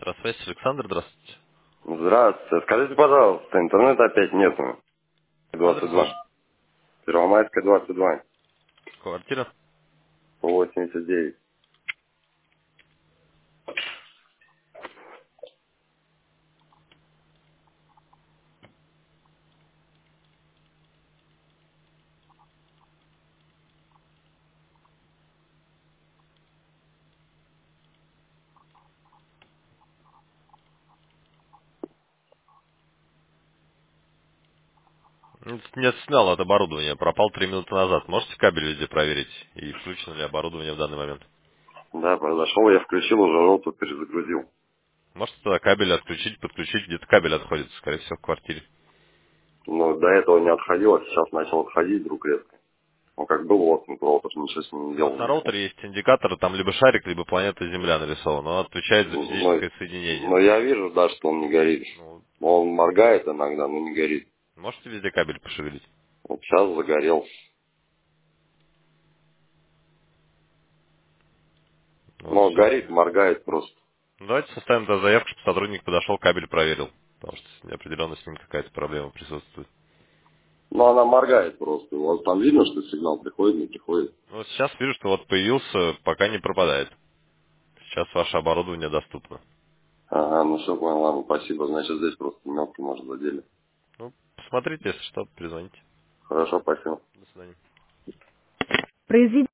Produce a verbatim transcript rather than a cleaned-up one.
Здравствуйте, Александр, здравствуйте. Здравствуйте. Скажите, пожалуйста, интернета опять нету. Адрес двадцать два. ваш? Первомайская, двадцать два. Квартира? восемьдесят девять. Ну, Не снял от оборудования, пропал три минуты назад. Можете кабель везде проверить? И включено ли оборудование в данный момент? Да, произошел, я включил, уже роту перезагрузил. Можете тогда кабель отключить, подключить, где-то кабель отходит, скорее всего, в квартире. Но до этого не отходил, а сейчас начал отходить вдруг резко. Ну, как был вот, ну, провод, уж ничего с ним не У вас делал на никакого. роутере есть индикатор, там либо шарик, либо планета Земля нарисован. Он отвечает за Но, физическое соединение. но я вижу, да, что он не горит. Ну, Он моргает иногда, но не горит. можете везде кабель пошевелить? Вот сейчас загорелся. Вот, Но сейчас. горит, моргает просто. Ну, давайте составим тогда заявку, чтобы сотрудник подошел, кабель проверил. Потому что определенно с ним какая-то проблема присутствует. Но она моргает просто. У вас там видно, что сигнал приходит, не приходит? Ну, вот сейчас вижу, что вот появился, пока не пропадает. Сейчас ваше оборудование доступно. Ага, ну все, понял, ладно, спасибо. Значит, здесь просто мелкий, может, задели. Ну, посмотрите, если что, перезвоните. Хорошо, спасибо. До свидания. Произведите